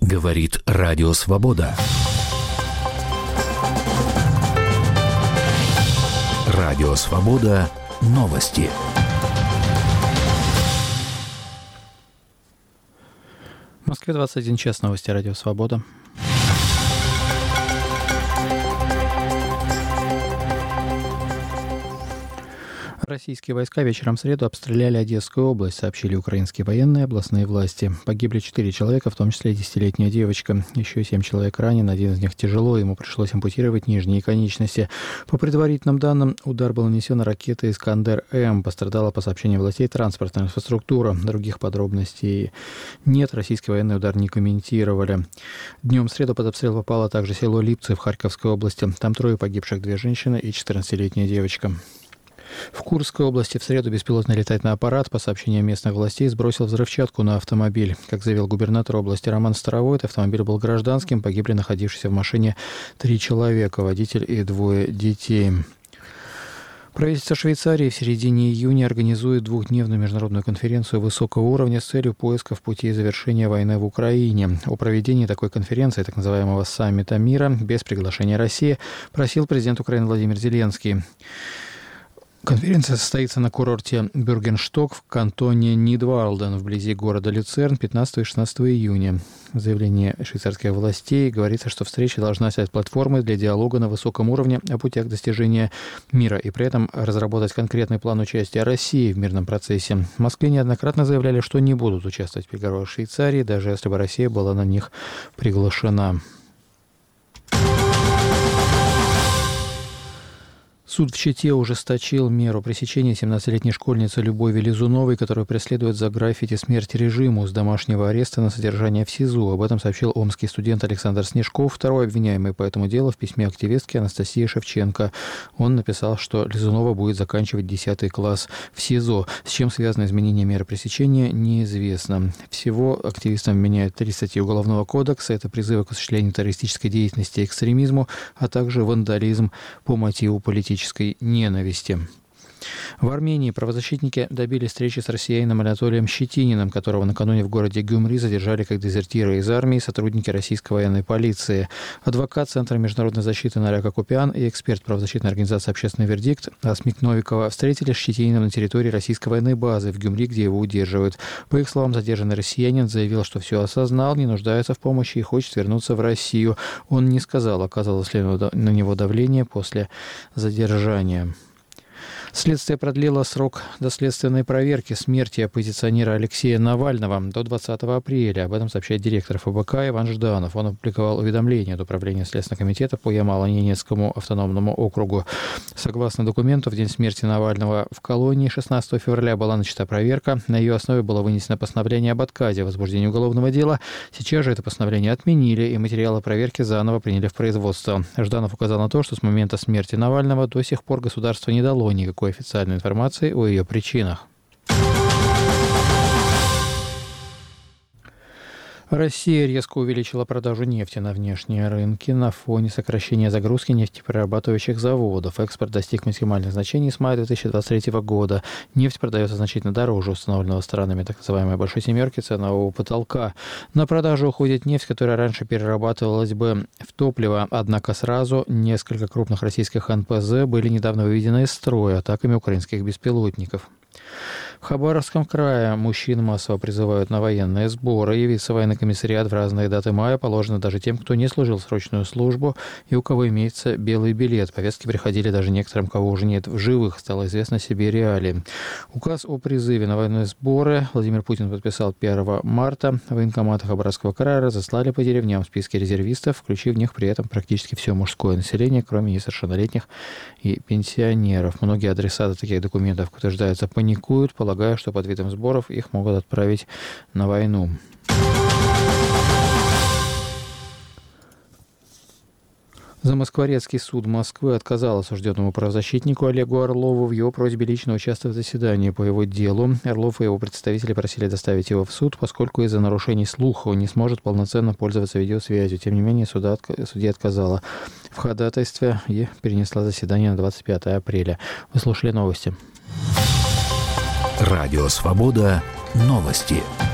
Говорит Радио Свобода. Радио Свобода. Новости. В Москве 21 час. Новости Радио Свобода. Российские войска вечером в среду обстреляли Одесскую область, сообщили украинские военные и областные власти. Погибли 4 человека, в том числе 10-летняя девочка. Еще 7 человек ранен, один из них тяжело, ему пришлось ампутировать нижние конечности. По предварительным данным, удар был нанесен ракетой «Искандер-М». Пострадала, по сообщению властей, транспортная инфраструктура. Других подробностей нет, российские военные удар не комментировали. Днем в среду под обстрел попало также село Липцы в Харьковской области. Там 3 погибших, 2 женщины и 14-летняя девочка. В Курской области в среду беспилотный летательный аппарат, по сообщениям местных властей, сбросил взрывчатку на автомобиль. Как заявил губернатор области Роман Старовойт, автомобиль был гражданским, погибли находившиеся в машине 3 человека, водитель и 2 детей. Правительство Швейцарии в середине июня организует 2-дневную международную конференцию высокого уровня с целью поисков путей завершения войны в Украине. О проведении такой конференции, так называемого саммита мира, без приглашения России, просил президент Украины Владимир Зеленский. Конференция состоится на курорте Бюргеншток в кантоне Нидвалден вблизи города Люцерн 15 и 16 июня. В заявлении швейцарских властей говорится, что встреча должна стать платформой для диалога на высоком уровне о путях достижения мира и при этом разработать конкретный план участия России в мирном процессе. В Москве неоднократно заявляли, что не будут участвовать в переговорах Швейцарии, даже если бы Россия была на них приглашена. Суд в Чите ужесточил меру пресечения 17-летней школьницы Любови Лизуновой, которую преследует за граффити «Смерть режиму» с домашнего ареста на содержание в СИЗО. Об этом сообщил омский студент Александр Снежков, второй обвиняемый по этому делу, в письме активистки Анастасии Шевченко. Он написал, что Лизунова будет заканчивать 10 класс в СИЗО. С чем связано изменение меры пресечения, неизвестно. Всего активистам вменяют 3 статьи Уголовного кодекса. Это призывы к осуществлению террористической деятельности и экстремизму, а также вандализм по мотиву политической ненависти. В Армении правозащитники добились встречи с россиянином Анатолием Щетининым, которого накануне в городе Гюмри задержали как дезертира из армии сотрудники российской военной полиции. Адвокат Центра международной защиты Нарек Акупян и эксперт правозащитной организации «Общественный вердикт» Асмик Новикова встретились с Щетининым на территории российской военной базы в Гюмри, где его удерживают. По их словам, задержанный россиянин заявил, что все осознал, не нуждается в помощи и хочет вернуться в Россию. Он не сказал, оказалось ли на него давление после задержания. Следствие продлило срок доследственной проверки смерти оппозиционера Алексея Навального до 20 апреля. Об этом сообщает директор ФБК Иван Жданов. Он опубликовал уведомление от Управления Следственного комитета по Ямало-Ненецкому автономному округу. Согласно документу, в день смерти Навального в колонии 16 февраля была начата проверка. На ее основе было вынесено постановление об отказе в возбуждении уголовного дела. Сейчас же это постановление отменили, и материалы проверки заново приняли в производство. Жданов указал на то, что с момента смерти Навального до сих пор государство не дало никакой официальной информации о ее причинах. Россия резко увеличила продажу нефти на внешние рынки на фоне сокращения загрузки нефтеперерабатывающих заводов. Экспорт достиг максимальных значений с мая 2023 года. Нефть продается значительно дороже установленного странами так называемой «большой семерки» ценового потолка. На продажу уходит нефть, которая раньше перерабатывалась бы в топливо. Однако сразу несколько крупных российских НПЗ были недавно выведены из строя атаками украинских беспилотников. В Хабаровском крае мужчин массово призывают на военные сборы. Явиться в военный комиссариат в разные даты мая положено даже тем, кто не служил срочную службу и у кого имеется белый билет. Повестки приходили даже некоторым, кого уже нет в живых, стало известно себе реалии. Указ о призыве на военные сборы Владимир Путин подписал 1 марта. Военкоматы Хабаровского края разослали по деревням списки резервистов, включив в них при этом практически все мужское население, кроме несовершеннолетних и пенсионеров. Многие адресаты таких документов, как утверждается, паникуют, полагая, что под видом сборов их могут отправить на войну. Замоскворецкий суд Москвы отказал осужденному правозащитнику Олегу Орлову в его просьбе лично участвовать в заседании по его делу. Орлов и его представители просили доставить его в суд, поскольку из-за нарушений слуха он не сможет полноценно пользоваться видеосвязью. Тем не менее, судья отказала в ходатайстве и перенесла заседание на 25 апреля. Вы слушали новости. Радио Свобода. Новости.